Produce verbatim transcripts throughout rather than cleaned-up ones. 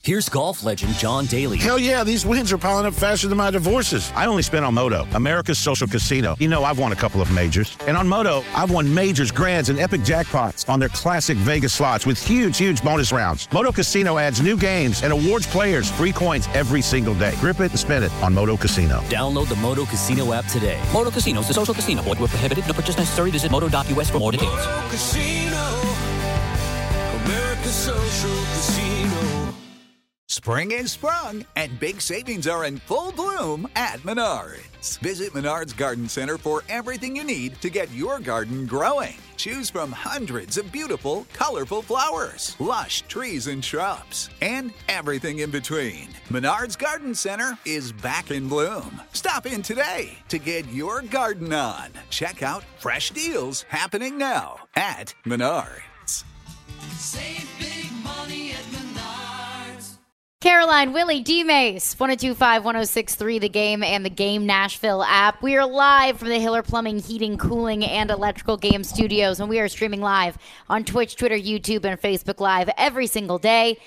Here's golf legend John Daly. Hell yeah, these wins are piling up faster than my divorces. I only spent on Moto, America's social casino. You know, I've won a couple of majors. And on Moto, I've won majors, grands, and epic jackpots on their classic Vegas slots with huge, huge bonus rounds. Moto Casino adds new games and awards players free coins every single day. Grip it and spin it on Moto Casino. Download the Moto Casino app today. Moto Casino is a social casino. Void where prohibited. No purchase necessary. Visit moto dot u s for more details. Moto Casino, America's social casino. Spring is sprung, and big savings are in full bloom at Menards. Visit Menards Garden Center for everything you need to get your garden growing. Choose from hundreds of beautiful, colorful flowers, lush trees and shrubs, and everything in between. Menards Garden Center is back in bloom. Stop in today to get your garden on. Check out fresh deals happening now at Menards. Save big money at Menards. Caroline, Willie, D-Mace, one oh two five, one oh six three, The Game and the Game Nashville app. We are live from the Hiller Plumbing, Heating, Cooling, and Electrical Game Studios, and we are streaming live on Twitch, Twitter, YouTube, and Facebook Live every single day.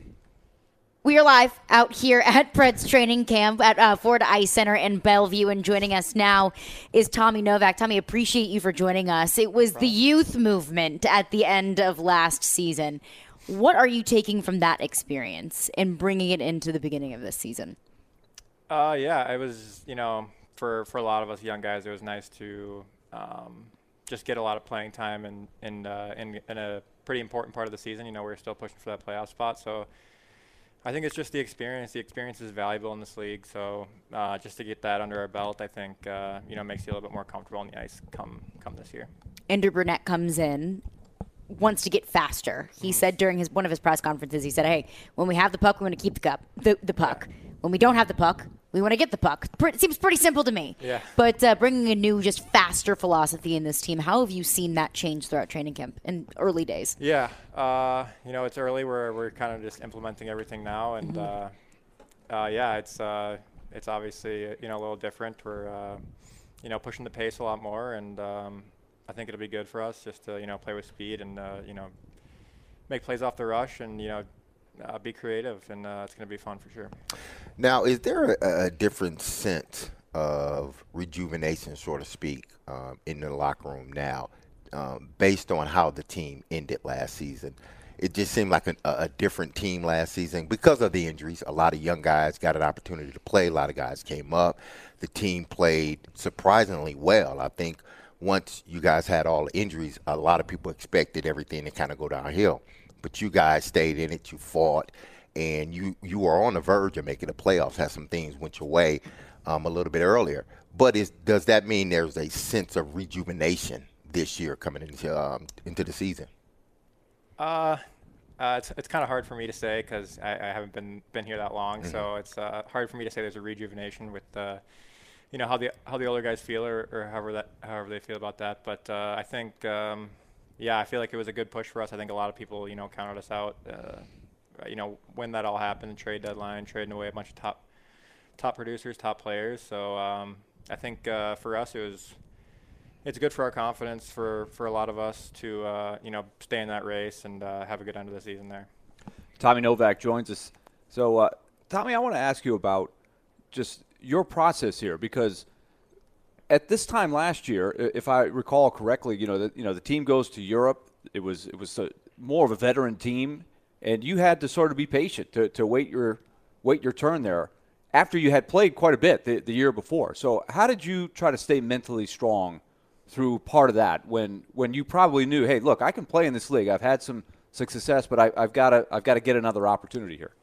We are live out here at Preds Training Camp at uh, Ford Ice Center in Bellevue, and joining us now is Tommy Novak. Tommy, appreciate you for joining us. It was the youth movement at the end of last season. What are you taking from that experience and bringing it into the beginning of this season? Uh, yeah, it was, you know, for, for a lot of us young guys, it was nice to um, just get a lot of playing time in, in, uh, in, in a pretty important part of the season. You know, we're still pushing for that playoff spot. So I think it's just the experience. The experience is valuable in this league. So uh, just to get that under our belt, I think, uh, you know, makes you a little bit more comfortable on the ice come, come this year. Andrew Burnett comes in. Wants to get faster. He mm-hmm. said during his one of his press conferences, he said, hey, when we have the puck, we want to keep the cup, the, the puck. Yeah. When we don't have the puck, we want to get the puck. It seems pretty simple to me. Yeah. But uh, bringing a new, just faster philosophy in this team, how have you seen that change throughout training camp in early days? Yeah. Uh, you know, it's early. We're, we're kind of just implementing everything now. And, mm-hmm. uh, uh, yeah, it's uh, it's obviously, you know, a little different. We're, uh, you know, pushing the pace a lot more. And, um, I think it'll be good for us just to, you know, play with speed and, uh, you know, make plays off the rush and, you know, uh, be creative. And uh, it's going to be fun for sure. Now, is there a, a different sense of rejuvenation, so to speak, um, in the locker room now um, based on how the team ended last season? It just seemed like a, a different team last season because of the injuries. A lot of young guys got an opportunity to play. A lot of guys came up. The team played surprisingly well. I think once you guys had all the injuries, a lot of people expected everything to kind of go downhill. But you guys stayed in it, you fought, and you, you were on the verge of making the playoffs. Had some things went your way um, a little bit earlier. But is, does that mean there's a sense of rejuvenation this year coming into um, into the season? Uh, uh it's it's kind of hard for me to say because I, I haven't been been here that long. Mm-hmm. So it's uh, hard for me to say there's a rejuvenation with the. Uh, you know, how the how the older guys feel or, or however that however they feel about that. But uh, I think, um, yeah, I feel like it was a good push for us. I think a lot of people, you know, counted us out. Uh, you know, when that all happened, trade deadline, trading away a bunch of top top producers, top players. So um, I think uh, for us, it was it's good for our confidence for, for a lot of us to, uh, you know, stay in that race and uh, have a good end of the season there. Tommy Novak joins us. So, uh, Tommy, I want to ask you about just – your process here, because at this time last year, if I recall correctly, you know, the, you know, the team goes to Europe. It was it was a, more of a veteran team, and you had to sort of be patient to, to wait your wait your turn there after you had played quite a bit the, the year before. So how did you try to stay mentally strong through part of that when when you probably knew, hey, look, I can play in this league. I've had some success, but I, I've got to I've got to get another opportunity here.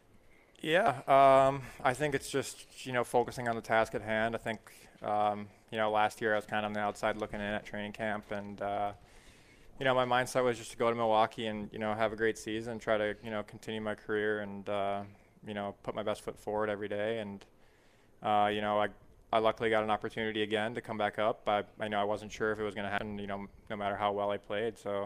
Yeah, um, I think it's just, you know, focusing on the task at hand. I think, um, you know, last year I was kind of on the outside looking in at training camp, and, uh, you know, my mindset was just to go to Milwaukee and, you know, have a great season, try to, you know, continue my career and, uh, you know, put my best foot forward every day. And, uh, you know, I, I luckily got an opportunity again to come back up. I, I know I wasn't sure if it was going to happen, you know, no matter how well I played. So,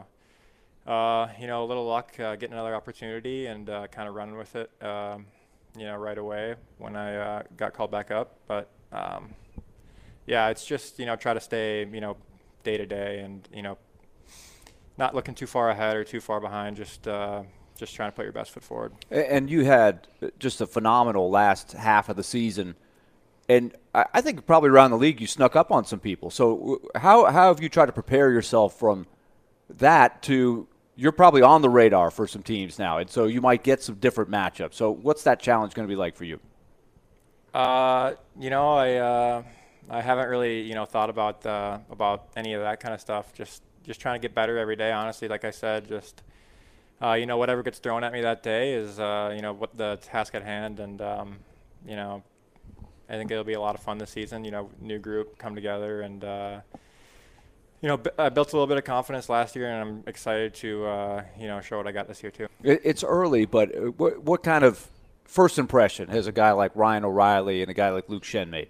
uh, you know, a little luck, uh, getting another opportunity and uh, kind of running with it. Um, you know, right away when I uh, got called back up. But, um, yeah, it's just, you know, try to stay, you know, day to day and, you know, not looking too far ahead or too far behind, just uh, just trying to put your best foot forward. A- And you had just a phenomenal last half of the season. And I I think probably around the league you snuck up on some people. So w- how, how have you tried to prepare yourself from that to you're probably on the radar for some teams now, and so you might get some different matchups. So what's that challenge going to be like for you? Uh, you know, I uh, I haven't really you know thought about uh, about any of that kind of stuff. Just just trying to get better every day. Honestly, like I said, just uh, you know whatever gets thrown at me that day is uh, you know what the task at hand, and um, you know I think it'll be a lot of fun this season. You know, new group come together, and uh, you know b- I built a little bit of confidence last year, and I'm excited to uh, you know show what I got this year too. It, it's early, but uh, what, what kind of first impression has a guy like Ryan O'Reilly and a guy like Luke Shen made?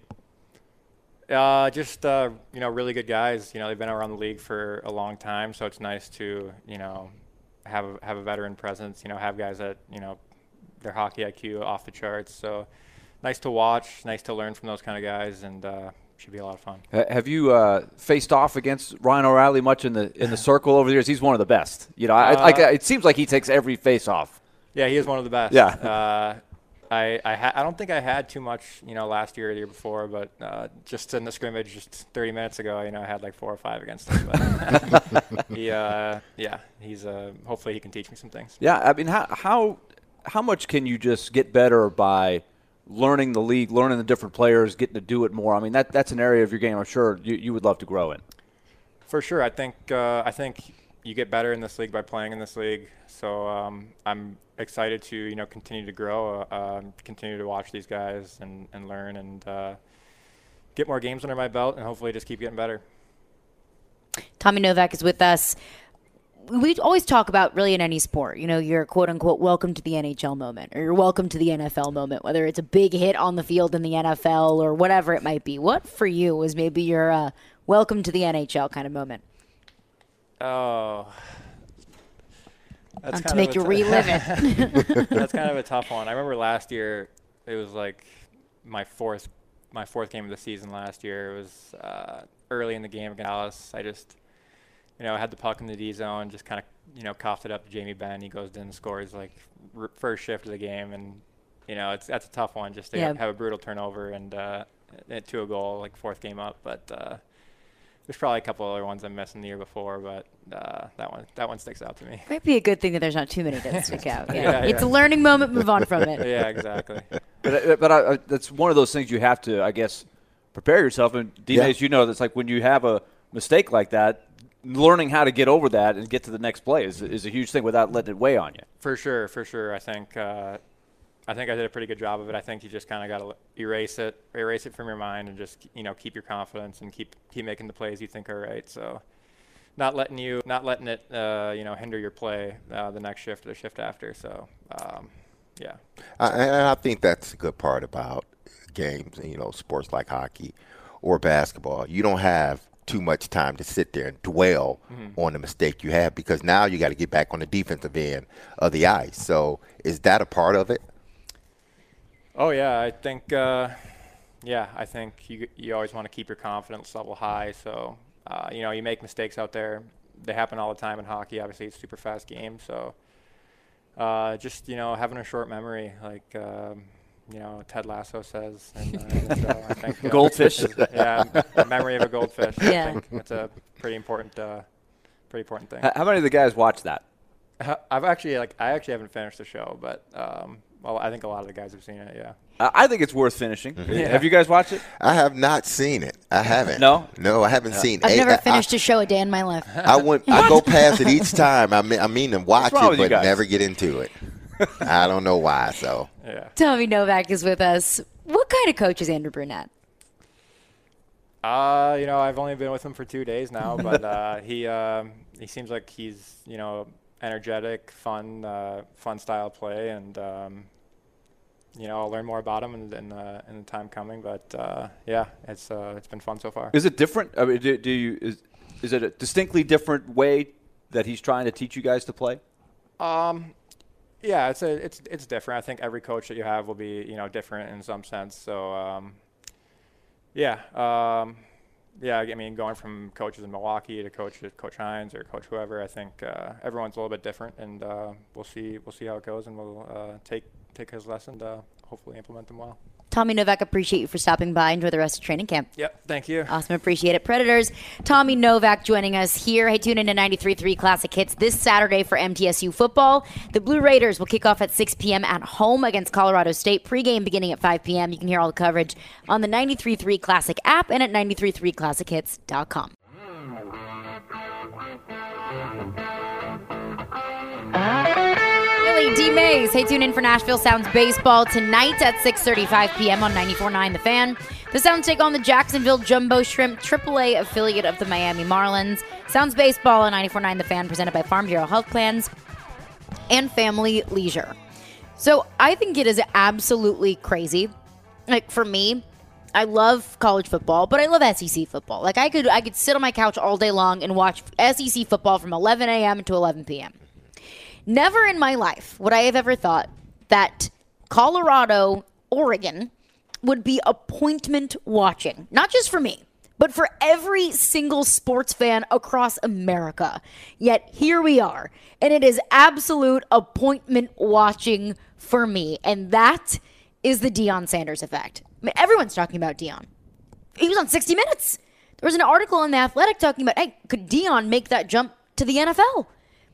Uh, just uh, you know, really good guys. You know, they've been around the league for a long time, so it's nice to you know have a, have a veteran presence. You know, have guys that you know their hockey I Q off the charts. So nice to watch, nice to learn from those kind of guys, and uh, should be a lot of fun. Ha- Have you uh, faced off against Ryan O'Reilly much in the in the circle over the years? He's one of the best. You know, I, Uh, like it seems like he takes every face off. Yeah, he is one of the best. Yeah. Uh, I I, ha- I don't think I had too much, you know, last year or the year before, but uh, just in the scrimmage just thirty minutes ago, you know, I had like four or five against him. But he, uh, yeah, he's uh, hopefully he can teach me some things. Yeah, I mean, how how how much can you just get better by learning the league, learning the different players, getting to do it more? I mean, that that's an area of your game I'm sure you, you would love to grow in. For sure, I think uh, I think you get better in this league by playing in this league. So um, I'm excited to you know continue to grow, uh, um, continue to watch these guys and, and learn and uh, get more games under my belt, and hopefully just keep getting better. Tommy Novak is with us. We always talk about really in any sport, you know, your quote unquote welcome to the N H L moment or your welcome to the N F L moment, whether it's a big hit on the field in the N F L or whatever it might be. What for you was maybe your uh, welcome to the N H L kind of moment? Oh, that's Not to kind make of you a relive it. That's kind of a tough one. I remember last year, it was like my fourth, my fourth game of the season last year. It was uh, early in the game against Dallas. I just, you know, had the puck in the D zone, just kind of, you know, coughed it up to Jamie Benn. He goes in and scores like r- first shift of the game, and you know, it's that's a tough one just to Yeah. have a brutal turnover and uh, to a goal, like fourth game up, but. Uh, There's probably a couple other ones I'm missing the year before, but uh, that one that one sticks out to me. Might be a good thing that there's not too many that stick out. Yeah. Yeah, It's yeah. a learning moment. Move on from it. Yeah, exactly. But uh, but I, I, that's one of those things you have to, I guess, prepare yourself. And D Mays, you know, that's like when you have a mistake like that, learning how to get over that and get to the next play is is a huge thing without letting it weigh on you. For sure, for sure. I think uh, I think I did a pretty good job of it. I think you just kind of got to erase it, erase it from your mind, and just you know keep your confidence and keep keep making the plays you think are right. So, not letting you, not letting it, uh, you know, hinder your play uh, the next shift or the shift after. So, um, yeah. I, and I think that's a good part about games, you know, sports like hockey or basketball. You don't have too much time to sit there and dwell mm-hmm. on the mistake you have because now you got to get back on the defensive end of the ice. So, is that a part of it? Oh yeah, I think uh, yeah, I think you you always want to keep your confidence level high. So uh, you know, you make mistakes out there. They happen all the time in hockey. Obviously, it's a super fast game. So uh, just you know, having a short memory, like um, you know, Ted Lasso says. And, uh, so I think uh, goldfish. is, yeah, the memory of a goldfish. Yeah. I think it's a pretty important, uh, pretty important thing. H- How many of the guys watch that? I've actually like I actually haven't finished the show, but um, well, I think a lot of the guys have seen it. Yeah. I I think it's worth finishing. Mm-hmm. Yeah. Have you guys watched it? I have not seen it. I haven't. No? No, I haven't seen it. I've I- never I- finished a show a day in my life. I went. I go past it each time. I mean, I mean to watch wrong it, with you but guys? never get into it. I don't know why. So Yeah. Tommy Novak is with us. What kind of coach is Andrew Brunette? Uh, you know, I've only been with him for two days now, but uh, he um, he seems like he's you know energetic, fun, uh, fun style play, and um, you know I'll learn more about him in, in, uh, in the time coming. But uh, yeah, it's uh, it's been fun so far. Is it different? I mean, do, do you is is it a distinctly different way that he's trying to teach you guys to play? Um, yeah, it's a it's it's different. I think every coach that you have will be you know different in some sense. So um, yeah, um, yeah, I mean, going from coaches in Milwaukee to coach Coach Hines or Coach whoever, I think uh, everyone's a little bit different, and uh, we'll see we'll see how it goes, and we'll uh, take take his lesson to hopefully implement them well. Tommy Novak, appreciate you for stopping by. Enjoy the rest of training camp. Yep, thank you. Awesome, appreciate it. Predators, Tommy Novak joining us here. Hey, tune in to ninety-three point three Classic Hits this Saturday for M T S U football. The Blue Raiders will kick off at six p.m. at home against Colorado State. Pre-game beginning at five p.m. You can hear all the coverage on the ninety-three point three Classic app and at ninety-three point three classic hits dot com. D. Mays. Hey, tune in for Nashville Sounds Baseball tonight at six thirty-five p.m. on ninety-four point nine The Fan. The Sounds take on the Jacksonville Jumbo Shrimp, triple A affiliate of the Miami Marlins. Sounds Baseball on ninety-four point nine The Fan, presented by Farm Bureau Health Plans and Family Leisure. So I think it is absolutely crazy. Like, for me, I love college football, but I love S E C football. Like, I could I could sit on my couch all day long and watch S E C football from eleven a.m. to eleven p.m. Never in my life would I have ever thought that Colorado, Oregon would be appointment watching. Not just for me, but for every single sports fan across America. Yet here we are, and it is absolute appointment watching for me. And that is the Deion Sanders effect. I mean, everyone's talking about Deion. He was on sixty minutes. There was an article in The Athletic talking about, hey, could Deion make that jump to the N F L?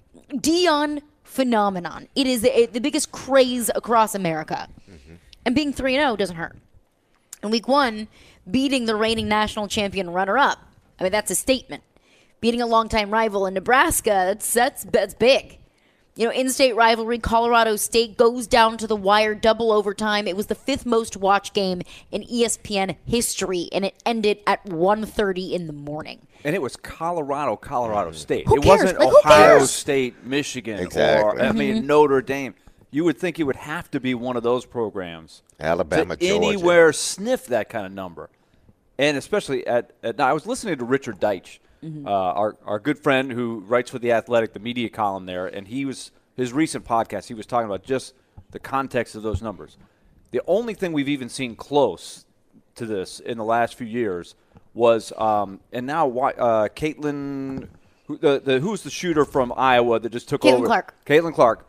Deion phenomenon. It is the, the biggest craze across America. Mm-hmm. And being three and oh doesn't hurt. In week one, beating the reigning national champion runner-up, I mean, that's a statement. Beating a longtime rival in Nebraska, that's, that's, that's big. You know, in-state rivalry, Colorado State goes down to the wire, double overtime. It was the fifth most watched game in E S P N history, and it ended at one thirty in the morning. And it was Colorado, Colorado State. Who it cares? wasn't Like, who Ohio cares? State, Michigan, Exactly. or, I Mm-hmm. mean, Notre Dame. You would think it would have to be one of those programs. Alabama, to Georgia. anywhere sniff that kind of number. And especially at, at now, I was listening to Richard Deitch, mm-hmm. uh, our, our good friend who writes for The Athletic, the media column there, and he was his recent podcast, he was talking about just the context of those numbers. The only thing we've even seen close to this in the last few years was, um, and now uh, Caitlin, who, the, the, who's the shooter from Iowa that just took Caitlin over? Clark. Caitlin Clark.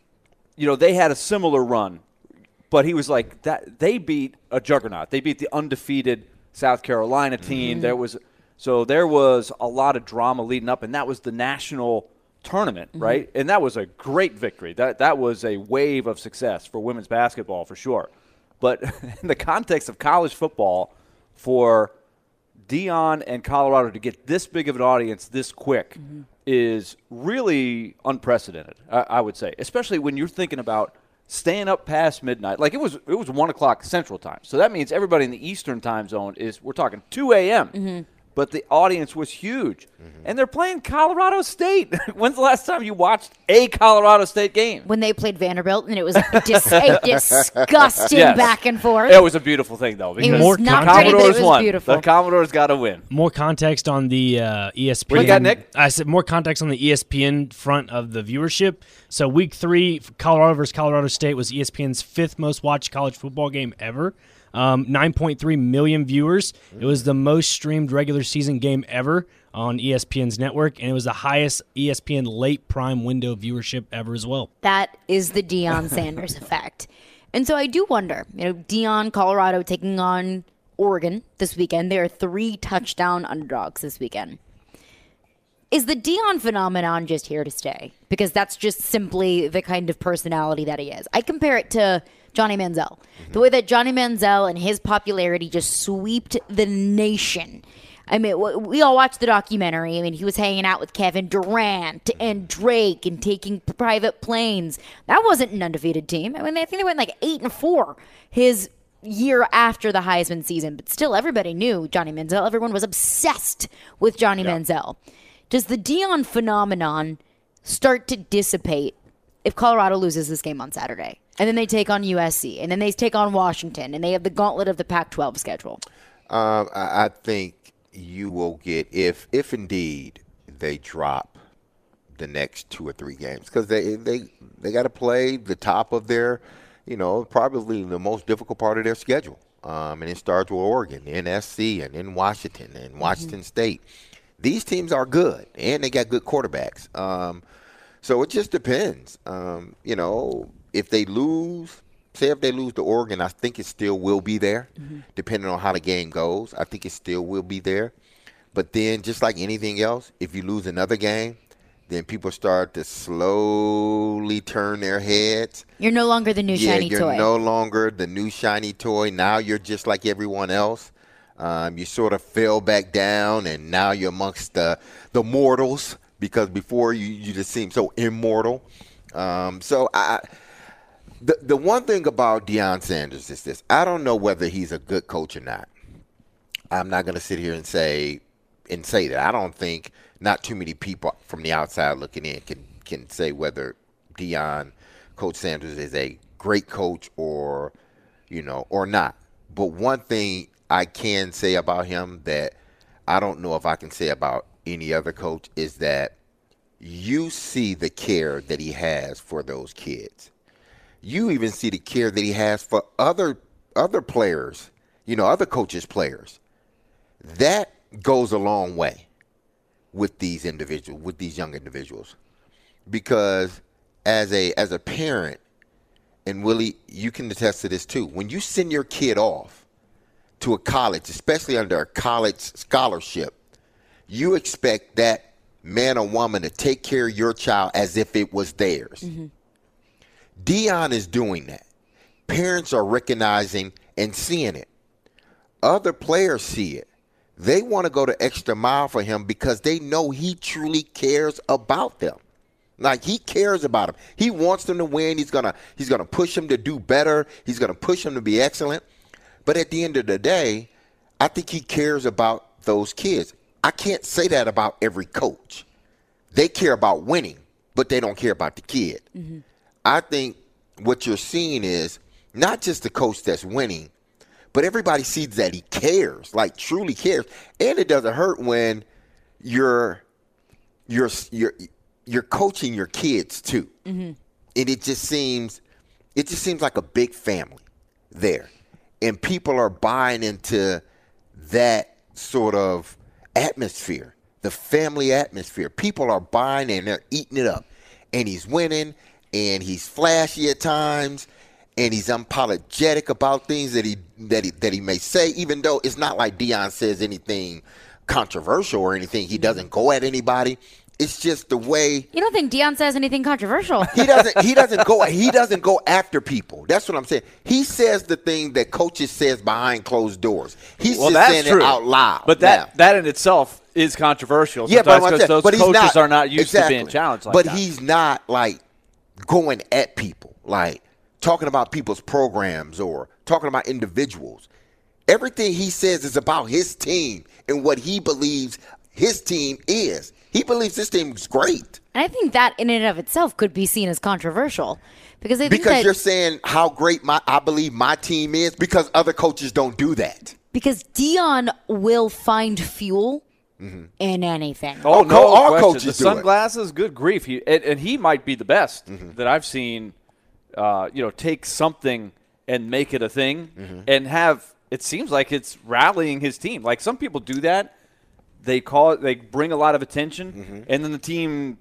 You know, they had a similar run, but he was like, that. They beat a juggernaut. They beat the undefeated South Carolina team. Mm-hmm. There was So there was a lot of drama leading up, and that was the national tournament, mm-hmm. right? And that was a great victory. That that was a wave of success for women's basketball for sure. But in the context of college football, for Deion and Colorado to get this big of an audience this quick mm-hmm. is really unprecedented, I, I would say, especially when you're thinking about staying up past midnight. Like it was it was one o'clock Central Time. So that means everybody in the Eastern time zone is, we're talking two a.m., mm-hmm. but the audience was huge. Mm-hmm. And they're playing Colorado State. When's the last time you watched a Colorado State game? When they played Vanderbilt, and it was dis- a disgusting yes. back and forth. It was a beautiful thing, though. It was Because not the pretty, but it Commodores was won. beautiful. The Commodores got to win. More context on the uh, E S P N. What you got, Nick? I said more context on the E S P N front of the viewership. So week three, Colorado versus Colorado State was E S P N's fifth most watched college football game ever. Um, nine point three million viewers. It was the most streamed regular season game ever on E S P N's network, and it was the highest E S P N late prime window viewership ever as well. That is the Deion Sanders effect. And so I do wonder, you know, Deion, Colorado taking on Oregon this weekend. They are three touchdown underdogs this weekend. Is the Deion phenomenon just here to stay? Because that's just simply the kind of personality that he is. I compare it to Johnny Manziel. Mm-hmm. The way that Johnny Manziel and his popularity just swept the nation. I mean, we all watched the documentary. I mean, he was hanging out with Kevin Durant and Drake and taking private planes. That wasn't an undefeated team. I mean, I think they went like eight and four his year after the Heisman season. But still, everybody knew Johnny Manziel. Everyone was obsessed with Johnny yeah. Manziel. Does the Deion phenomenon start to dissipate if Colorado loses this game on Saturday? And then they take on U S C, and then they take on Washington, and they have the gauntlet of the Pac twelve schedule. Um, I, I think you will get, if if indeed they drop the next two or three games, because they they, they got to play the top of their, you know, probably the most difficult part of their schedule. um, and it starts with Oregon, N S C, and then Washington and Washington mm-hmm. State. These teams are good, and they got good quarterbacks. Um, so it just depends. Um, you know, if they lose, say if they lose to Oregon, I think it still will be there, mm-hmm. depending on how the game goes. I think it still will be there. But then, just like anything else, if you lose another game, then people start to slowly turn their heads. You're no longer the new yeah, shiny you're toy. You're no longer the new shiny toy. Now you're just like everyone else. Um, you sort of fell back down, and now you're amongst the the mortals, because before you, you just seemed so immortal. Um, so I, the the one thing about Deion Sanders is this: I don't know whether he's a good coach or not. I'm not going to sit here and say and say that. I don't think not too many people from the outside looking in can can say whether Deion, Coach Sanders, is a great coach or you know or not. But one thing I can say about him that I don't know if I can say about any other coach is that you see the care that he has for those kids. You even see the care that he has for other other players, you know, other coaches' players. That goes a long way with these individuals, with these young individuals. Because as a as a parent, and Willie, you can attest to this too, when you send your kid off to a college, especially under a college scholarship, you expect that man or woman to take care of your child as if it was theirs. Mm-hmm. Deion is doing that. Parents are recognizing and seeing it. Other players see it. They want to go the extra mile for him because they know he truly cares about them. Like, he cares about them. He wants them to win. He's gonna he's gonna push them to do better. He's gonna push them to be excellent. But at the end of the day, I think he cares about those kids. I can't say that about every coach. They care about winning, but they don't care about the kid. Mm-hmm. I think what you're seeing is not just the coach that's winning, but everybody sees that he cares, like truly cares. And it doesn't hurt when you're you're you're you're coaching your kids too. Mm-hmm. And it just seems it just seems like a big family there. And people are buying into that sort of atmosphere, the family atmosphere. People are buying and they're eating it up. And he's winning, and he's flashy at times, and he's unapologetic about things that he that he that he may say, even though it's not like Deion says anything controversial or anything. He doesn't go at anybody. It's just the way. You don't think Deion says anything controversial? He doesn't. He doesn't go. He doesn't go after people. That's what I'm saying. He says the thing that coaches says behind closed doors. He's well, just that's saying true. it out loud. But that now. that in itself is controversial. Yeah, but because those but he's coaches not, are not used exactly. to being challenged like but that. But he's not like going at people, like talking about people's programs or talking about individuals. Everything he says is about his team and what he believes his team is. He believes this team is great. And I think that in and of itself could be seen as controversial. Because I think Because that, you're saying how great my I believe my team is because other coaches don't do that. Because Deion will find fuel mm-hmm. in anything. Oh, oh no all question. coaches The do sunglasses, good grief. He, and, and he might be the best mm-hmm. that I've seen, uh, you know, take something and make it a thing mm-hmm. and have, it seems like it's rallying his team. Like some people do that. They call it, they bring a lot of attention, mm-hmm. and then the team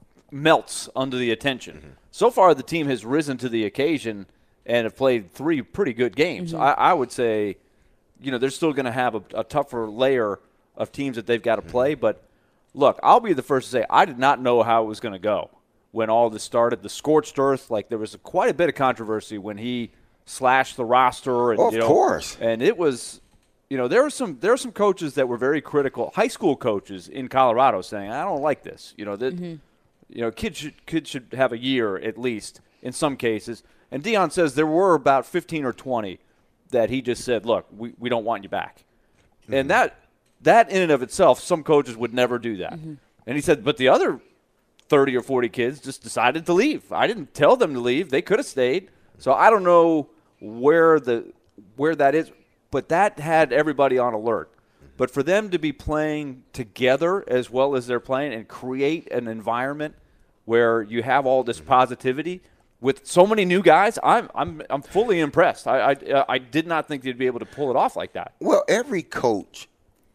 melts under the attention. Mm-hmm. So far, the team has risen to the occasion and have played three pretty good games. Mm-hmm. I, I would say, you know, they're still going to have a, a tougher layer of teams that they've got to mm-hmm. play. But, look, I'll be the first to say I did not know how it was going to go when all this started. The scorched earth, like there was a, quite a bit of controversy when he slashed the roster. And, oh, of you know, course. And it was – you know, there were some there are some coaches that were very critical, high school coaches in Colorado, saying, "I don't like this." You know that, mm-hmm. you know, kids should kids should have a year at least in some cases. And Deion says there were about fifteen or twenty that he just said, "Look, we, we don't want you back," mm-hmm. and that that in and of itself, some coaches would never do that. Mm-hmm. And he said, but the other thirty or forty kids just decided to leave. I didn't tell them to leave; they could have stayed. So I don't know where the where that is. But that had everybody on alert. But for them to be playing together as well as they're playing and create an environment where you have all this positivity, with so many new guys, I'm I'm I'm fully impressed. I I, I did not think they'd be able to pull it off like that. Well, every coach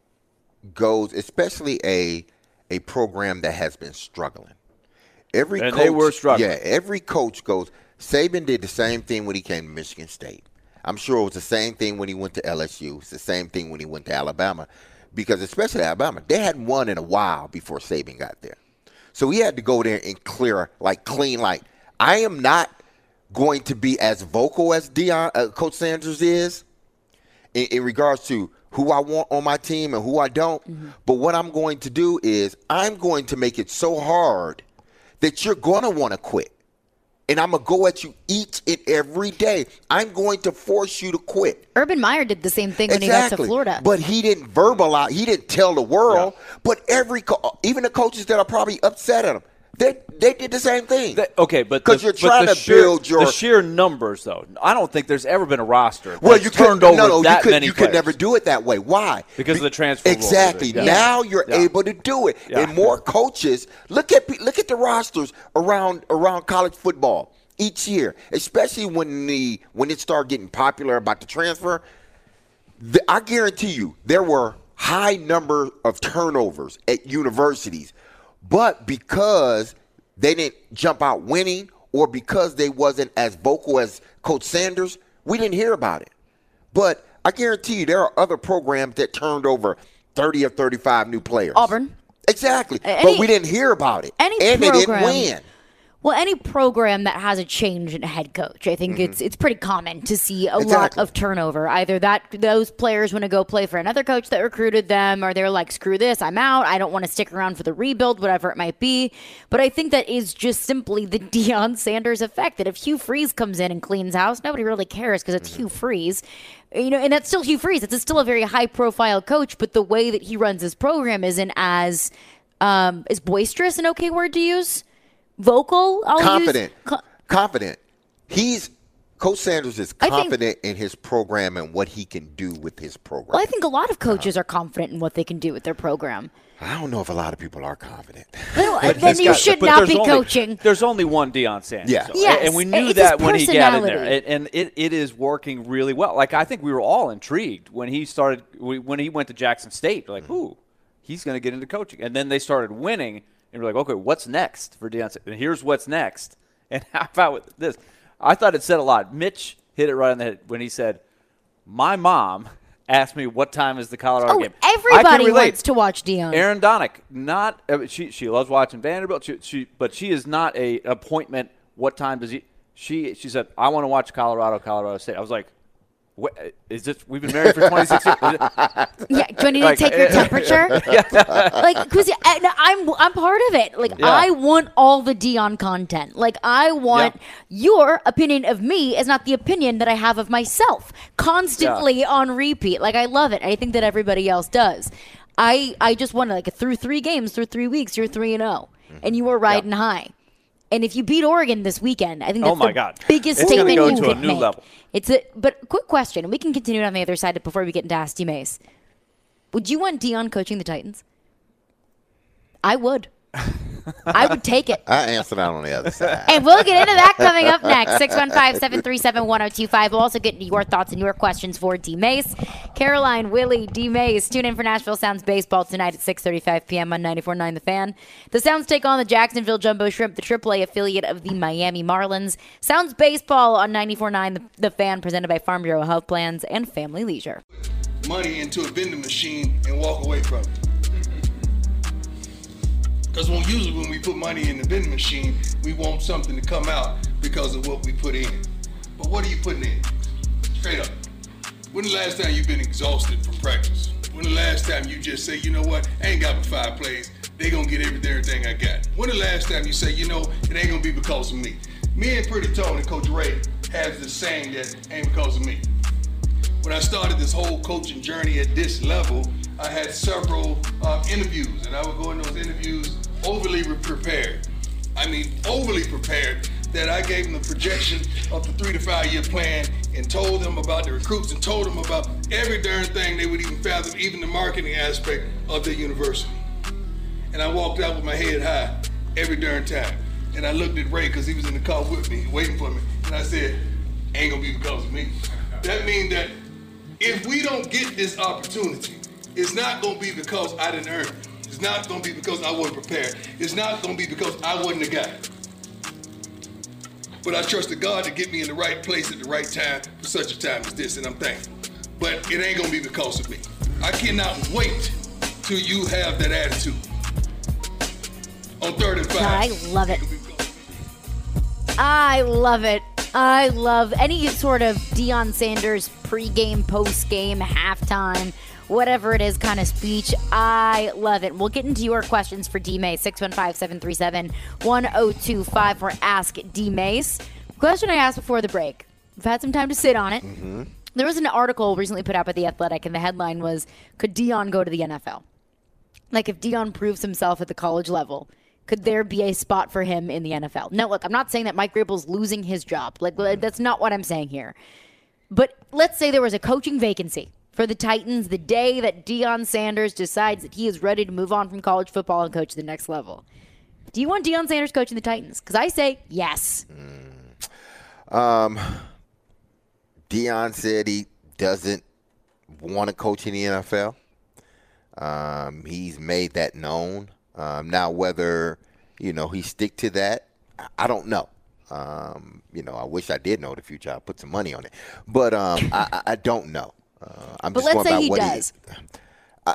goes, especially a a program that has been struggling. Every and coach, they were struggling. Yeah, every coach goes. Saban did the same thing when he came to Michigan State. I'm sure it was the same thing when he went to L S U. It's the same thing when he went to Alabama, because especially Alabama, they hadn't won in a while before Saban got there. So he had to go there and clear, like clean, like I am not going to be as vocal as Deion, uh, Coach Sanders is in, in regards to who I want on my team and who I don't. Mm-hmm. But what I'm going to do is I'm going to make it so hard that you're going to want to quit. And I'm going to go at you each and every day. I'm going to force you to quit. Urban Meyer did the same thing when exactly. he got to Florida. But he didn't verbalize. He didn't tell the world. Yeah. But every co- even the coaches that are probably upset at him, They they did the same thing. That, okay, but because you're trying to sheer, build your the sheer numbers, though. I don't think there's ever been a roster well, that's you turned could, over no, no, that you could, many You players. could never do it that way. Why? Because Be- of the transfer rule. Exactly. Yeah. Now you're yeah. able to do it, yeah. and more coaches look at look at the rosters around around college football each year, especially when the when it started getting popular about the transfer. The, I guarantee you, there were high number of turnovers at universities, but because they didn't jump out winning, or because they wasn't as vocal as Coach Sanders, we didn't hear about it. But I guarantee you there are other programs that turned over thirty or thirty-five new players. Auburn. Exactly. Any, but we didn't hear about it. Any and program, they didn't win. Well, any program that has a change in a head coach, I think mm-hmm. it's it's pretty common to see a exactly. lot of turnover. Either that those players want to go play for another coach that recruited them, or they're like, screw this, I'm out. I don't want to stick around for the rebuild, whatever it might be. But I think that is just simply the Deion Sanders effect, that if Hugh Freeze comes in and cleans house, nobody really cares because it's mm-hmm. Hugh Freeze. You know, and that's still Hugh Freeze. It's still a very high-profile coach, but the way that he runs his program isn't as um, is boisterous an okay word to use? Vocal? I'll confident. Use, co- confident. He's Coach Sanders is confident think, in his program and what he can do with his program. Well, I think a lot of coaches uh, are confident in what they can do with their program. I don't know if a lot of people are confident. Well, then you got, should not be only, coaching. There's only one Deion Sanders. Yeah. So. Yes, and we knew it's that when he got in there. personality. And, and it, it is working really well. Like, I think we were all intrigued when he started, when he went to Jackson State. Like, mm-hmm. ooh, he's going to get into coaching. And then they started winning. And we're like, okay, what's next for Deion? And here's what's next. And how about with this? I thought it said a lot. Mitch hit it right on the head when he said, my mom asked me what time is the Colorado oh, game. Everybody wants to watch Deion. Aaron Donnick, not uh, she. She loves watching Vanderbilt. She, she, but she is not a appointment. What time does he? She she said, I want to watch Colorado, Colorado State. I was like, what is this? We've been married for twenty-six years. Yeah, do I need like, to take your temperature? Yeah. Like, because I'm I'm part of it. Like, yeah. I want all the Deion content. Like, I want yeah. your opinion of me is not the opinion that I have of myself constantly yeah. on repeat. Like, I love it. I think that everybody else does. I I just want to, like, through three games, through three weeks, you're three and zero, and you were riding yeah. high. And if you beat Oregon this weekend, I think that's oh my the God. biggest it's statement go you to can a new make. Level. It's a but quick question, and we can continue on the other side before we get into Ask D Mace. Would you want Deion coaching the Titans? I would. I would take it. I answer that on the other side. And we'll get into that coming up next. six one five, seven three seven, one oh two five. We'll also get into your thoughts and your questions for D Mace. Caroline, Willie, D Mace. Tune in for Nashville Sounds Baseball tonight at six thirty-five p.m. on ninety-four point nine The Fan. The Sounds take on the Jacksonville Jumbo Shrimp, the triple A affiliate of the Miami Marlins. Sounds Baseball on ninety-four point nine The, the Fan, presented by Farm Bureau Health Plans and Family Leisure. Money into a vending machine and walk away from it. Because when usually when we put money in the vending machine, we want something to come out because of what we put in. But what are you putting in? Straight up. When the last time you've been exhausted from practice? When the last time you just say, you know what, I ain't got but five plays. They gonna get everything, everything I got. When the last time you say, you know, it ain't gonna be because of me. Me and Pretty Tone and Coach Ray has the saying that ain't because of me. When I started this whole coaching journey at this level, I had several uh, interviews, and I would go in those interviews overly prepared. I mean, overly prepared, that I gave them the projection of the three to five year plan and told them about the recruits and told them about every darn thing they would even fathom, even the marketing aspect of their university. And I walked out with my head high every darn time. And I looked at Ray because he was in the car with me, waiting for me. And I said, ain't gonna be because of me. That means that if we don't get this opportunity, it's not gonna be because I didn't earn it. It's not gonna be because I wasn't prepared. It's not gonna be because I wasn't the guy. But I trusted God to get me in the right place at the right time for such a time as this, and I'm thankful. But it ain't gonna be because of me. I cannot wait till you have that attitude. On third and five. I love it. I love it. I love any sort of Deion Sanders pregame, postgame, halftime, whatever it is kind of speech. I love it. We'll get into your questions for D-Mace, six one five, seven three seven, one oh two five for Ask D-Mace. Question I asked before the break. We've had some time to sit on it. Mm-hmm. There was an article recently put out by The Athletic, and the headline was, could Deion go to the N F L? Like, if Deion proves himself at the college level, could there be a spot for him in the N F L? No, look, I'm not saying that Mike Vrabel's losing his job. Like, that's not what I'm saying here. But let's say there was a coaching vacancy for the Titans the day that Deion Sanders decides that he is ready to move on from college football and coach to the next level. Do you want Deion Sanders coaching the Titans? Because I say yes. Mm. Um, Deion said he doesn't want to coach in the N F L. Um, he's made that known. Um, now, whether, you know, he stick to that, I don't know. Um, you know, I wish I did know the future. I'd put some money on it. But um, I, I don't know. Uh, I'm but just let's going say by he what does. He, I,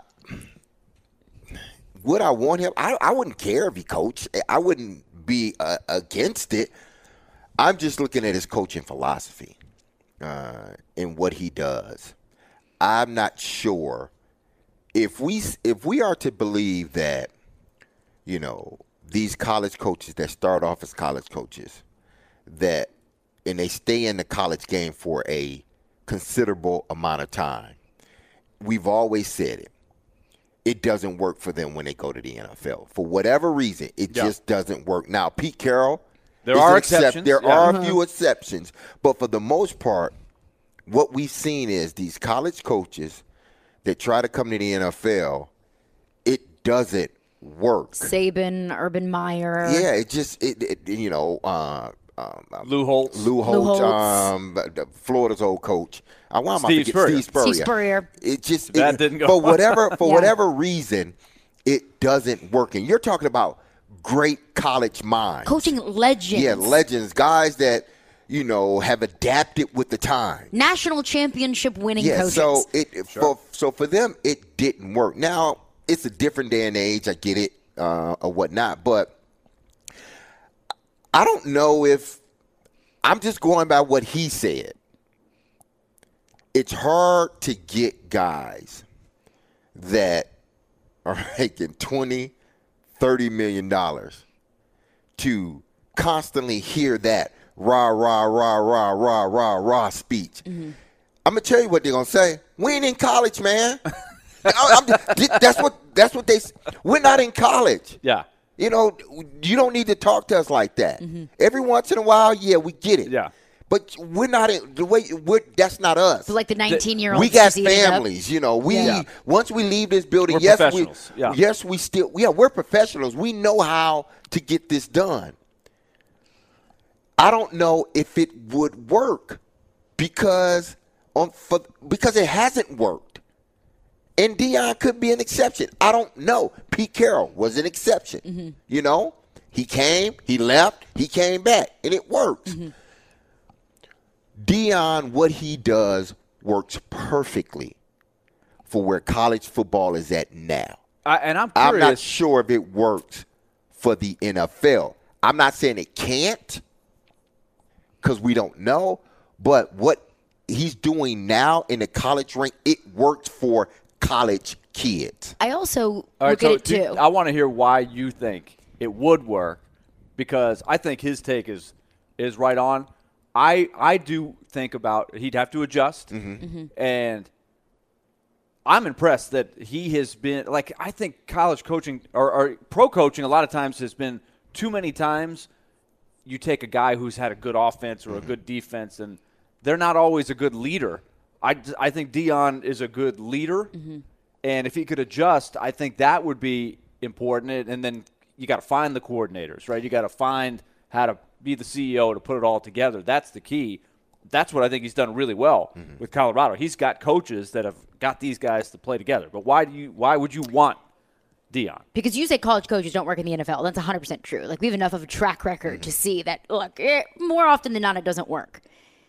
would I want him? I, I wouldn't care if he coached. I wouldn't be uh, against it. I'm just looking at his coaching philosophy uh, and what he does. I'm not sure if we if we are to believe that, you know, these college coaches that start off as college coaches, that and they stay in the college game for a considerable amount of time. We've always said it. It doesn't work for them when they go to the N F L. For whatever reason, it yeah. just doesn't work. Now, Pete Carroll, there are except, exceptions. There yeah. are uh-huh. a few exceptions. But for the most part, what we've seen is these college coaches that try to come to the N F L, it doesn't work. Saban, Urban Meyer. Yeah, it just, it, it you know, uh, um, Lou Holtz. Lou Holtz, Lou Holtz. Um, Florida's old coach. I want Steve to forget Spurrier. Steve Spurrier. Steve Spurrier. It just That it, didn't go for well. whatever for Yeah. whatever reason, it doesn't work. And you're talking about great college minds, Coaching legends. yeah, legends, guys that you know have adapted with the time. National championship winning Yeah, coaches. so it for so for them it didn't work. Now it's a different day and age. I get it, uh, or whatnot, but I don't know if I'm just going by what he said. It's hard to get guys that are making twenty, thirty million dollars to constantly hear that rah, rah, rah, rah, rah, rah, rah speech. Mm-hmm. I'm going to tell you what they're going to say. We ain't in college, man. I'm, that's what that's what they – we're not in college. Yeah. You know, you don't need to talk to us like that. Mm-hmm. Every once in a while, yeah, we get it. Yeah. But we're not in the way we're that's not us. So like the nineteen-year-old. We got families, you know. We Yeah. once we leave this building, We're yes, we professionals. Yeah. yes, we still yeah, we're professionals. We know how to get this done. I don't know if it would work because on for because it hasn't worked. And Deion could be an exception. I don't know. Pete Carroll was an exception. Mm-hmm. You know, he came, he left, he came back, and it worked. Mm-hmm. Deion, what he does works perfectly for where college football is at now. I, and I'm curious. I'm not sure if it works for the N F L. I'm not saying it can't because we don't know, but what he's doing now in the college rank, it works for college kids. I also All right, look so at it do- too. I want to hear why you think it would work, because I think his take is is right on. I I do think about he'd have to adjust, Mm-hmm. Mm-hmm. and I'm impressed that he has been like I think college coaching or, or pro coaching a lot of times has been too many times. You take a guy who's had a good offense or Mm-hmm. a good defense, and they're not always a good leader. I, I think Deion is a good leader, Mm-hmm. and if he could adjust, I think that would be important. And then you got to find the coordinators, right? You got to find how to be the C E O to put it all together. That's the key. That's what I think he's done really well mm-hmm. with Colorado. He's got coaches that have got these guys to play together. But why do you? Why would you want Deion? Because you say college coaches don't work in the N F L. That's one hundred percent true. Like, we have enough of a track record mm-hmm. to see that, look, it, more often than not, it doesn't work.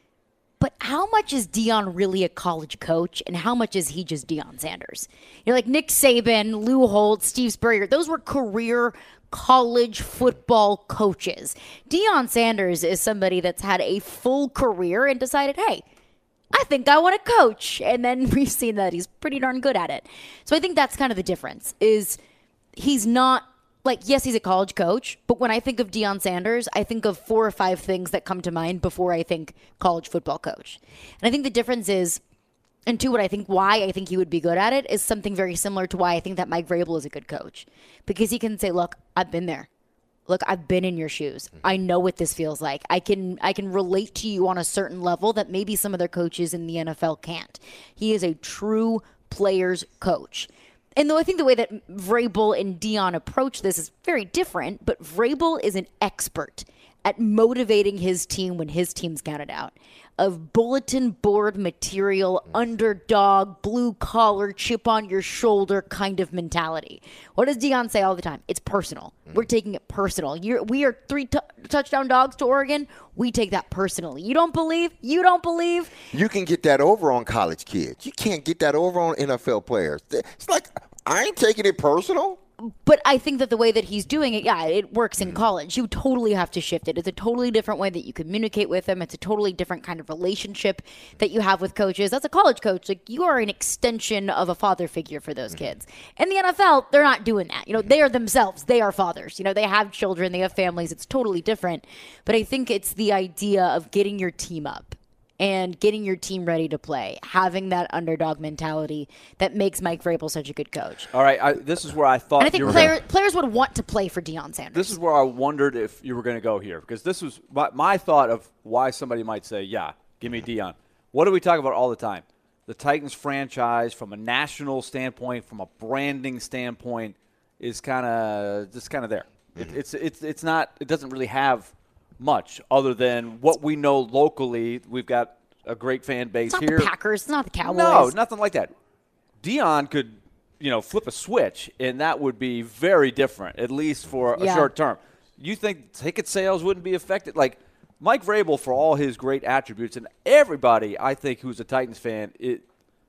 But how much is Deion really a college coach, and how much is he just Deion Sanders? You're like Nick Saban, Lou Holtz, Steve Spurrier. Those were career college football coaches. Deion Sanders is somebody that's had a full career and decided, hey, I think I want to coach. And then we've seen that he's pretty darn good at it. So I think that's kind of the difference, is he's not, like, yes, he's a college coach, but when I think of Deion Sanders, I think of four or five things that come to mind before I think college football coach. And I think the difference is, and two, what I think why I think he would be good at it is something very similar to why I think that Mike Vrabel is a good coach. Because he can say, look, I've been there. Look, I've been in your shoes. I know what this feels like. I can I can relate to you on a certain level that maybe some other coaches in the N F L can't. He is a true player's coach. And though I think the way that Vrabel and Deion approach this is very different, but Vrabel is an expert at motivating his team when his team's counted out. Of bulletin board material, underdog, blue collar, chip on your shoulder kind of mentality. What does Deion say all the time? It's personal. We're taking it personal. You're, we are three t- touchdown dogs to Oregon. We take that personally. You don't believe? You don't believe? You can get that over on college kids. You can't get that over on N F L players. It's like, I ain't taking it personal. But I think that the way that he's doing it, yeah, it works in college. You totally have to shift it. It's a totally different way that you communicate with them. It's a totally different kind of relationship that you have with coaches. As a college coach, like, you are an extension of a father figure for those kids. In the N F L, they're not doing that. You know, they are themselves. They are fathers. You know, they have children. They have families. It's totally different. But I think it's the idea of getting your team up and getting your team ready to play, having that underdog mentality that makes Mike Vrabel such a good coach. All right, I, this is where I thought and I think you were player, gonna, players would want to play for Deion Sanders. This is where I wondered if you were going to go here, because this was my, my thought of why somebody might say, yeah, give me Deion. What do we talk about all the time? The Titans franchise, from a national standpoint, from a branding standpoint, is kind of just kind of there. Mm-hmm. It, it's it's it's not. It doesn't really have much other than what we know locally. We've got a great fan base it's not here. The Packers, it's not the Cowboys. No, nothing like that. Deion could, you know, flip a switch, and that would be very different, at least for a yeah. short term. You think ticket sales wouldn't be affected? Like, Mike Vrabel, for all his great attributes, and everybody, I think, who's a Titans fan, it,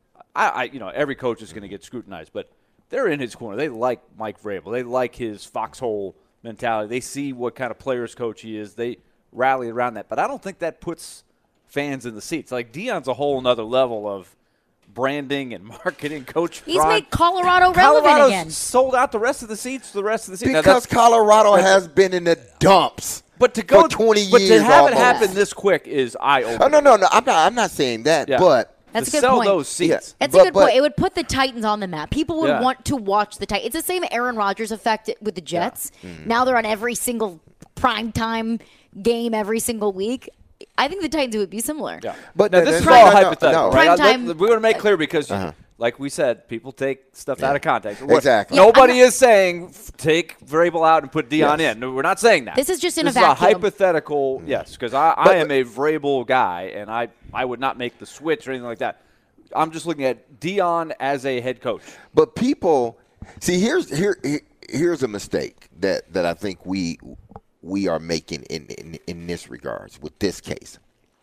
I, I you know, every coach is going to get scrutinized, but they're in his corner. They like Mike Vrabel. They like his foxhole mentality. They see what kind of players coach he is. They rally around that. But I don't think that puts fans in the seats. Like, Deion's a whole nother level of branding and marketing. Coach He's Ron, made Colorado relevant Colorado's again. sold out the rest of the seats for the rest of the season. Because Colorado has been in the dumps. But to go for twenty but years, to have almost. it happen this quick is eye-opening. Oh no, no, no! I'm not. I'm not saying that. Yeah. But That's to a good sell point. those seats. Yeah. That's But- a good but- point. It would put the Titans on the map. People would Yeah. want to watch the Titans. It's the same Aaron Rodgers effect with the Jets. Mm. Now they're on every single primetime game every single week. I think the Titans would be similar. Yeah. But now, no, this is no, all no, no, hypothetical, no. right? Prime Let- we want to make clear because, Uh-huh. like we said, people take stuff Yeah. out of context. Exactly. Yeah, Nobody I'm not- is saying f- take Vrabel out and put Deion Yes. in. No, we're not saying that. This is just in this a is vacuum. a hypothetical, yes, because I, I But- am a Vrabel guy, and I, I would not make the switch or anything like that. I'm just looking at Deion as a head coach. But people, see, here's here here- here's a mistake that, that I think we we are making in, in in this regards with this case.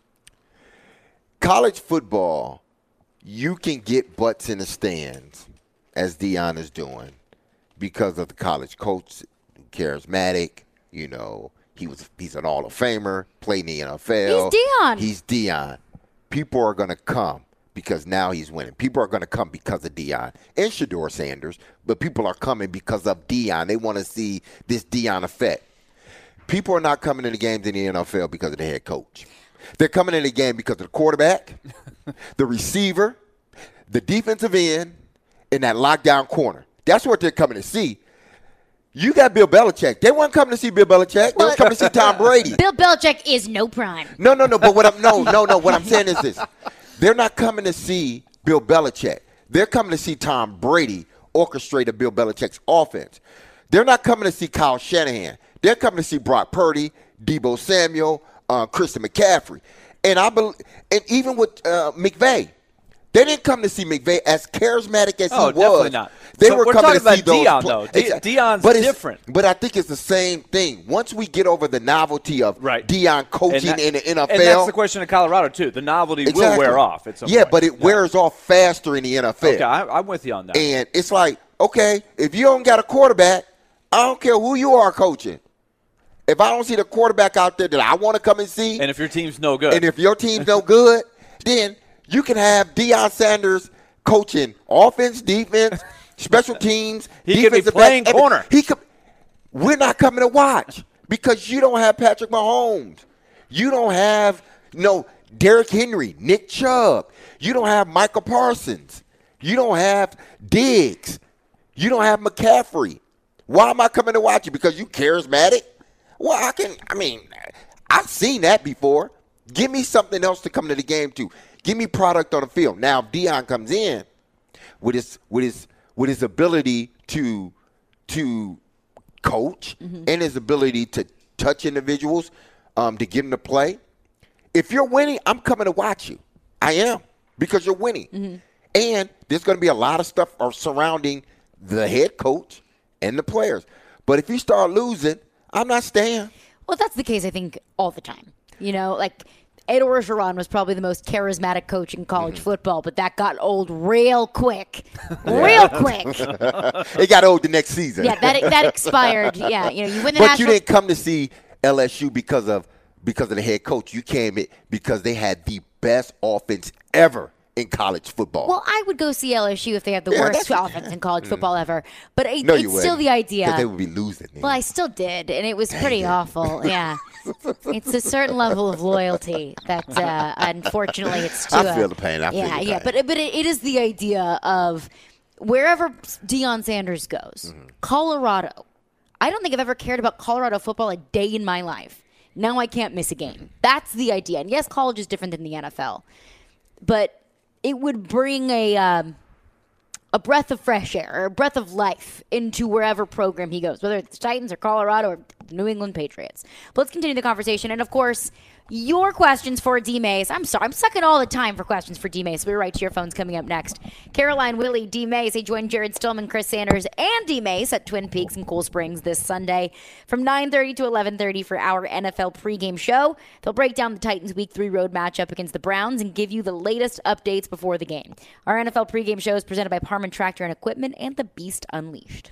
College football, you can get butts in the stands, as Deion is doing, because of the college coach, charismatic. You know, he was he's an Hall of Famer, played in the N F L. He's Deion. He's Deion. People are going to come because now he's winning. People are going to come because of Deion and Shedeur Sanders, but people are coming because of Deion. They want to see this Deion effect. People are not coming in the games in the N F L because of the head coach. They're coming in the game because of the quarterback, the receiver, the defensive end, and that lockdown corner. That's what they're coming to see. You got Bill Belichick. They weren't coming to see Bill Belichick. They were coming to see Tom Brady. Bill Belichick is no prime. No, no, no. But what I'm no, no, no. What I'm saying is this: they're not coming to see Bill Belichick. They're coming to see Tom Brady orchestrate a Bill Belichick's offense. They're not coming to see Kyle Shanahan. They're coming to see Brock Purdy, Deebo Samuel, uh, Christian McCaffrey. And I believe, and even with uh, McVay, they didn't come to see McVay as charismatic as oh, he was. definitely not. They but were we're coming talking to see about Deion, those. though. Pl- De- Deion's but it's, different. But I think it's the same thing. Once we get over the novelty of right. Deion coaching that, in the N F L. And that's the question in Colorado, too. The novelty exactly. will wear off at some yeah, point. but it yeah. wears off faster in the N F L. Okay, I, I'm with you on that. And it's like, okay, if you don't got a quarterback, I don't care who you are coaching. If I don't see the quarterback out there that I want to come and see. And if your team's no good. And if your team's no good, then you can have Deion Sanders coaching offense, defense, special teams. He could be playing back, corner. He could. We're not coming to watch because you don't have Patrick Mahomes. You don't have you know, Derrick Henry, Nick Chubb. You don't have Michael Parsons. You don't have Diggs. You don't have McCaffrey. Why am I coming to watch you? Because you charismatic? Well, I can. I mean, I've seen that before. Give me something else to come to the game to. Give me product on the field. Now, if Deion comes in with his with his with his ability to to coach mm-hmm. and his ability to touch individuals, um, to get them to play. If you're winning, I'm coming to watch you. I am because you're winning, mm-hmm. and there's going to be a lot of stuff surrounding the head coach and the players. But if you start losing, I'm not staying. Well, that's the case, I think, all the time. You know, like Ed Orgeron was probably the most charismatic coach in college mm-hmm. football, but that got old real quick. real quick. It got old the next season. Yeah, that that expired. Yeah, you know, you win the But national. you didn't come to see L S U because of because of the head coach. You came in because they had the best offense ever in college football. Well, I would go see L S U if they have the Yeah, worst that's- offense in college football ever. But it, no, it's you still wouldn't, the idea. because they would be losing. Well, I still did, and it was pretty awful. Yeah. It's a certain level of loyalty that, uh, unfortunately, it's to I a- feel the pain. I feel yeah, the yeah. pain. But but it, it is the idea of wherever Deion Sanders goes, Mm-hmm. Colorado. I don't think I've ever cared about Colorado football a day in my life. Now I can't miss a game. That's the idea. And yes, college is different than the N F L, but it would bring a um, a breath of fresh air, or a breath of life into wherever program he goes, whether it's Titans or Colorado or the New England Patriots. But let's continue the conversation. And, of course, your questions for D. Mays. I'm sorry, I'm sucking all the time for questions for D. Mays. So we're right to your phones coming up next. Caroline, Willie, D. Mays. They join Jared Stillman, Chris Sanders, and D. Mays at Twin Peaks and Cool Springs this Sunday from nine thirty to eleven thirty for our N F L pregame show. They'll break down the Titans' Week three road matchup against the Browns and give you the latest updates before the game. Our N F L pregame show is presented by Parman Tractor and Equipment and the Beast Unleashed.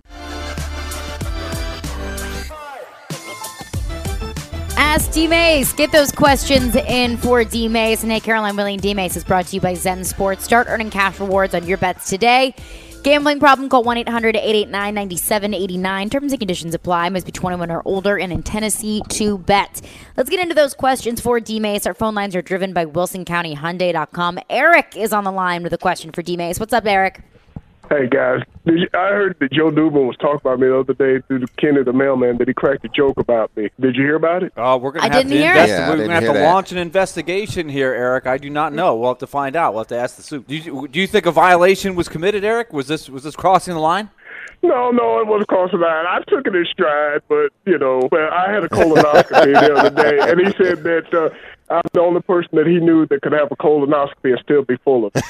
Ask D. Mays. Get those questions in for D. Mays. And hey, Caroline, Willie, and D. Mays is brought to you by Zen Sports. Start earning cash rewards on your bets today. Gambling problem? Call one eight hundred eight eight nine nine seven eight nine. Terms and conditions apply. Must be twenty-one or older and in Tennessee to bet. Let's get into those questions for D. Mays. Our phone lines are driven by Wilson County Hyundai dot com. Eric is on the line with a question for D. Mays. What's up, Eric? Hey, guys. Did you, I heard that Joe Dubin was talking about me the other day through the Kenny the mailman, that he cracked a joke about me. Did you hear about it? Oh, we're going I to have didn't to hear invest- it. Yeah, I We're didn't going to have hear to that. launch an investigation here, Eric. I do not know. We'll have to find out. We'll have to ask the suit. Do you, do you think a violation was committed, Eric? Was this was this crossing the line? No, no, it wasn't crossing the line. I took it in stride, but, you know, well, I had a colonoscopy the other day, and he said that uh, I'm the only person that he knew that could have a colonoscopy and still be full of it.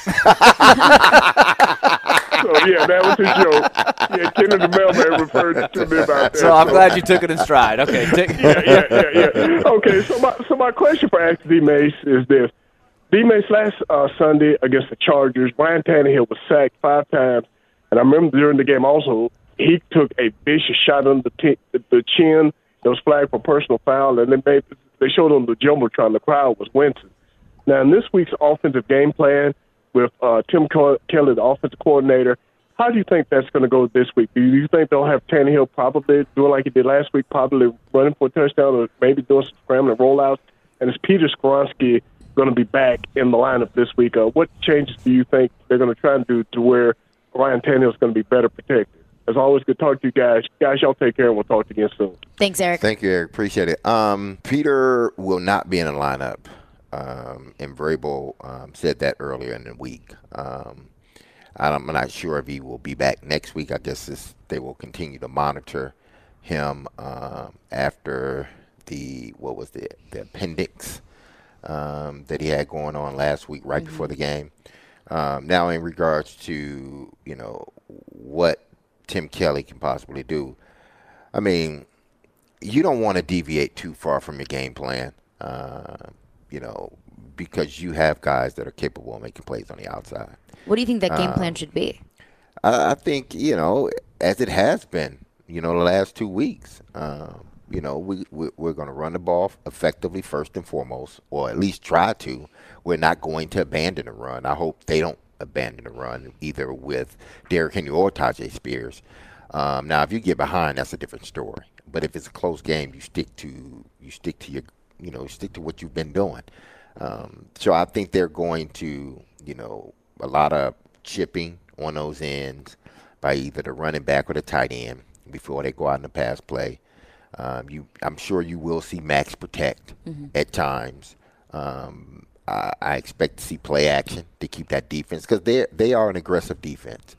So, yeah, that was his joke. Yeah, Kenny the mailman referred to me about that. So I'm glad you took it in stride. Okay. Take- yeah, yeah, yeah, yeah. Okay, so my so my question for Ask D. Mace is this. D. Mace, last uh, Sunday against the Chargers, Ryan Tannehill was sacked five times. And I remember during the game also, he took a vicious shot on the, t- the chin that was flagged for personal foul, and then they, they showed on the Jumbotron the crowd was wincing. Now, in this week's offensive game plan with uh, Tim Kelly, the offensive coordinator, how do you think that's going to go this week? Do you think they'll have Tannehill probably doing like he did last week, probably running for a touchdown or maybe doing some scrambling rollouts? And is Peter Skoronski going to be back in the lineup this week? Uh, what changes do you think they're going to try and do to where Ryan Tannehill is going to be better protected? As always, good to talk to you guys. Guys, y'all take care, and we'll talk to you again soon. Thanks, Eric. Thank you, Eric. Appreciate it. Um, Peter will not be in the lineup, um, and Vrabel um, said that earlier in the week. Um, I'm not sure if he will be back next week. I guess this, they will continue to monitor him um, after the what was the the appendix um, that he had going on last week, right mm-hmm. before the game. Um, now, in regards to you know what Tim Kelly can possibly do, I mean, you don't want to deviate too far from your game plan, uh, you know, because you have guys that are capable of making plays on the outside. What do you think that game um, plan should be? I, I think, you know, as it has been, you know, the last two weeks, um, you know, we, we, we're going to run the ball effectively first and foremost, or at least try to. We're not going to abandon the run. I hope they don't abandon the run either with Derrick Henry or Tyjae Spears. Um, now, if you get behind, that's a different story. But if it's a close game, you stick to you stick to your you know stick to what you've been doing. Um, so I think they're going to you know a lot of chipping on those ends by either the running back or the tight end before they go out in the pass play. Um, you, I'm sure you will see max protect mm-hmm. at times. Um, I, I expect to see play action to keep that defense because they they are an aggressive defense,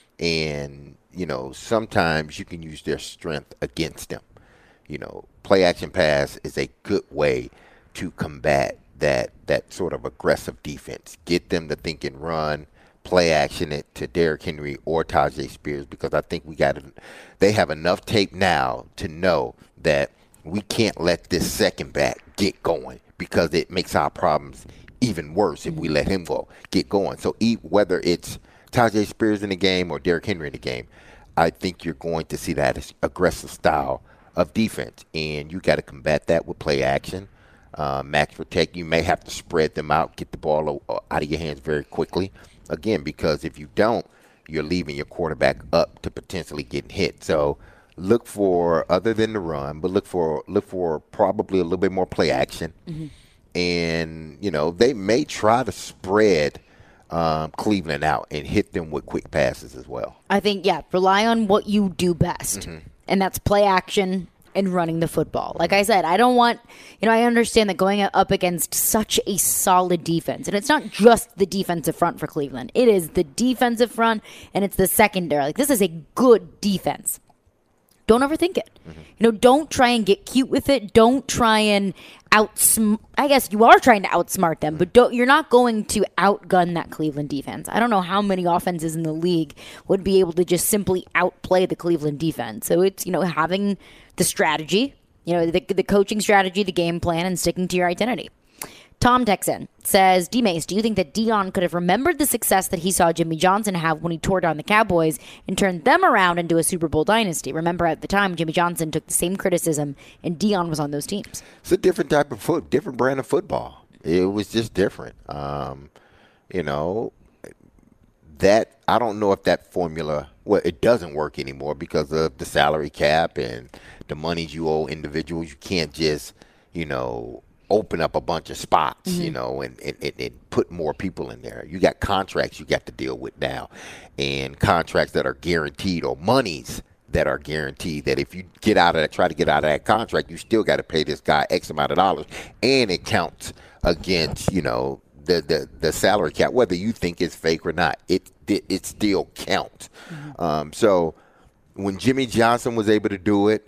and you know sometimes you can use their strength against them. You know, play action pass is a good way to combat that that sort of aggressive defense. Get them to think and run, play action it to Derrick Henry or Tyjae Spears because I think we got they have enough tape now to know that we can't let this second back get going because it makes our problems even worse if we let him go get going. So whether it's Tyjae Spears in the game or Derrick Henry in the game, I think you're going to see that aggressive style of defense, and you got to combat that with play action. Uh, max protect, you may have to spread them out, get the ball out of your hands very quickly. Again, because if you don't, you're leaving your quarterback up to potentially getting hit. So look for, other than the run, but look for look for probably a little bit more play action. Mm-hmm. And, you know, they may try to spread um, Cleveland out and hit them with quick passes as well. I think, yeah, rely on what you do best, mm-hmm. and that's play action and running the football. Like I said, I don't want, you know, I understand that going up against such a solid defense, and it's not just the defensive front for Cleveland. It is the defensive front, and it's the secondary. Like, this is a good defense. Don't overthink it. Mm-hmm. You know, don't try and get cute with it. Don't try and outsm. I guess you are trying to outsmart them, but don't, you're not going to outgun that Cleveland defense. I don't know how many offenses in the league would be able to just simply outplay the Cleveland defense. So it's, you know, having the strategy, you know, the, the coaching strategy, the game plan, and sticking to your identity. Tom Texan says, D-Mace, do you think that Deion could have remembered the success that he saw Jimmy Johnson have when he tore down the Cowboys and turned them around into a Super Bowl dynasty? Remember, at the time, Jimmy Johnson took the same criticism, and Deion was on those teams. It's a different type of foot, different brand of football. It was just different. Um, you know, that I don't know if that formula, well, it doesn't work anymore because of the salary cap and the money you owe individuals. You can't just, you know, open up a bunch of spots, mm-hmm. you know, and, and, and put more people in there. You got contracts you got to deal with now, and contracts that are guaranteed, or monies that are guaranteed, that if you get out of that, try to get out of that contract, you still got to pay this guy X amount of dollars, and it counts against, you know, the, the, the salary cap, whether you think it's fake or not. It it, it still counts. Mm-hmm. Um, so when Jimmy Johnson was able to do it,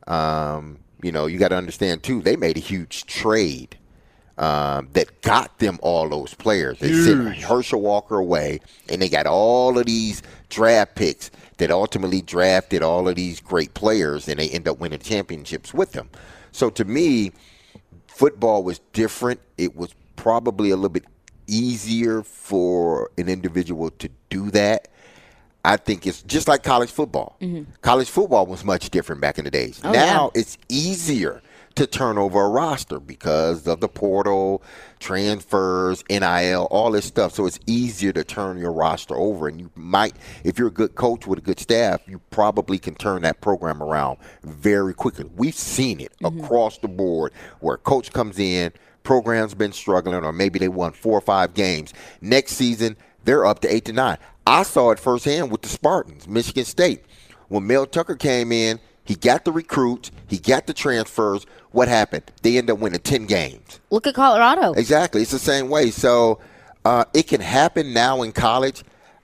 um, you know, you got to understand, too, they made a huge trade um, that got them all those players. They sent Herschel Walker away, and they got all of these draft picks that ultimately drafted all of these great players, and they end up winning championships with them. So to me, football was different. It was probably a little bit easier for an individual to do that. I think it's just like college football. Mm-hmm. College football was much different back in the days. Oh, now yeah. It's easier to turn over a roster because of the portal, transfers, N I L, all this stuff. So it's easier to turn your roster over. And you might, if you're a good coach with a good staff, you probably can turn that program around very quickly. We've seen it mm-hmm. across the board where a coach comes in, program's been struggling, or maybe they won four or five games. Next season, they're up to eight to nine. I saw it firsthand with the Spartans, Michigan State. When Mel Tucker came in, he got the recruits, he got the transfers. What happened? They ended up winning ten games. Look at Colorado. Exactly. It's the same way. So uh, it can happen now in college.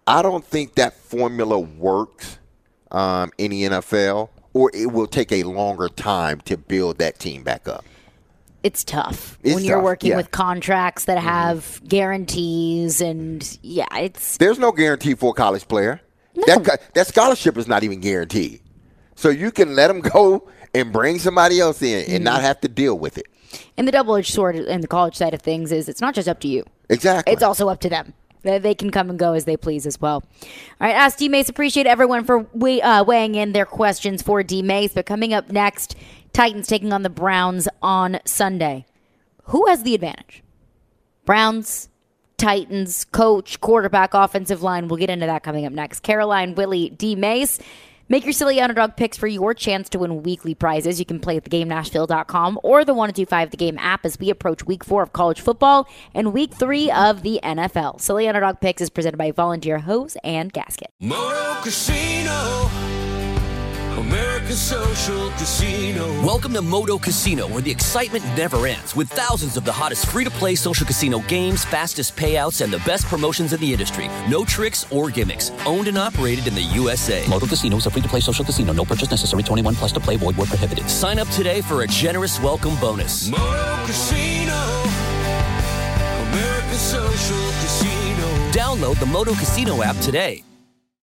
I don't think that formula works um, in the N F L, or it will take a longer time to build that team back up. It's tough It's when you're tough, working yeah. with contracts that have guarantees, and yeah, it's There's no guarantee for a college player. No. That co- that scholarship is not even guaranteed. So you can let them go and bring somebody else in and not have to deal with it. and the double-edged sword in the college side of things is it's not just up to you. Exactly. It's also up to them. They they can come and go as they please as well. All right, Ask D Mace. Appreciate everyone for weigh, uh, weighing in their questions for D Mace. But coming up next, Titans taking on the Browns on Sunday. Who has the advantage? Browns, Titans, coach, quarterback, offensive line. We'll get into that coming up next. Caroline, Willie, D Mace. Make your silly underdog picks for your chance to win weekly prizes. You can play at the game nashville dot com or the one oh two five The Game app as we approach week four of college football and week three of the N F L. Silly Underdog Picks is presented by Volunteer Hose and Gasket. Moto Casino, America's social casino. Welcome to Moto Casino, where the excitement never ends, with thousands of the hottest free-to-play social casino games, fastest payouts, and the best promotions in the industry. No tricks or gimmicks. Owned and operated in the U S A. Moto Casino is a free-to-play social casino. No purchase necessary. twenty-one plus to play. Void where prohibited. Sign up today for a generous welcome bonus. Moto Casino, America's social casino. Download the Moto Casino app today.